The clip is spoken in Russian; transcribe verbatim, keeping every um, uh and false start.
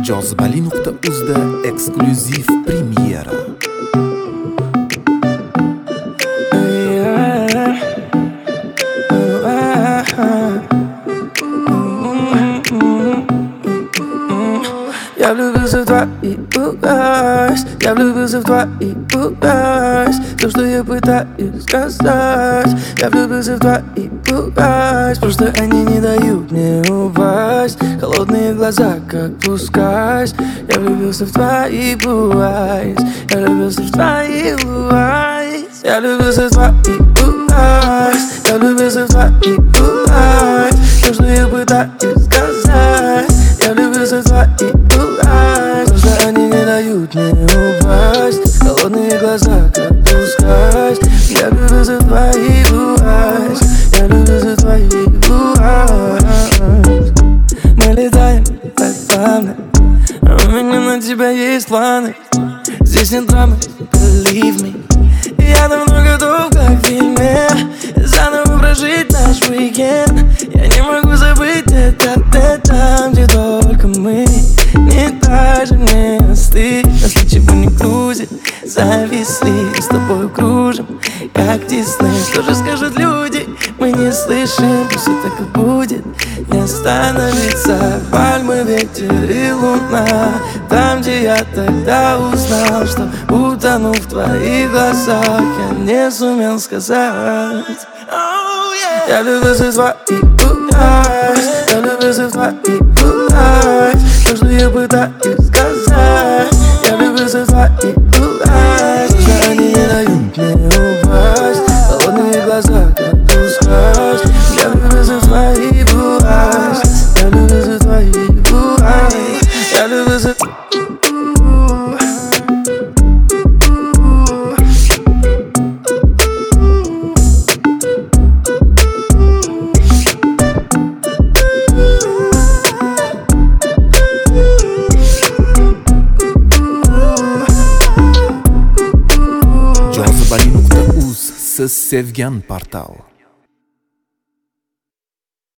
jozibali nuqta uzda eksklyuziv premyera. Я влюбился в твои пугать, я влюбился в твои пугать. То, что я пытаюсь сказать. Я влюбился в твои пугать. Просто они не дают мне упасть. Холодные глаза, как пускать. Я влюбился в твои пугать. Я влюбился в твои пугать. Я влюбился в твои пугать. Я влюбился в твои пугать. То, что я пытаюсь сказать. Я влюбился в твои пугать. Просто они не дают мне упасть. Холодные глаза, как пускать. Я влюбился в твои пугать. Я влюбился в твои пугать. Мы летаем так плавно, а у меня на тебя есть планы. Здесь нет драмы, believe me. Я давно готов, как в фильме, заново прожить наш уикенд. Я не могу забыть это, это там, где только мы. Не даже мне остыть, нас ничего не грузит. Зависли, с тобой кружим, как Дисней. Что же скажут люди, мы не слышим. Пусть это как будет, не остановится. Пальмы, ветер и луна. Там, где я тогда узнал, что утону в твоих глазах, я не сумел сказать. Oh, yeah. Я влюбился в твои пугать. Я влюбился в твои пугать. То, что я пытаюсь сказать. Я влюбился в твои пугать. Что они не дают мне упасть. Холодные глаза, как пускать. Я влюбился в твои пугать. Я влюбился в твои пугать. Я влюбился в... jozibali nuqta uz siz sevgan portal.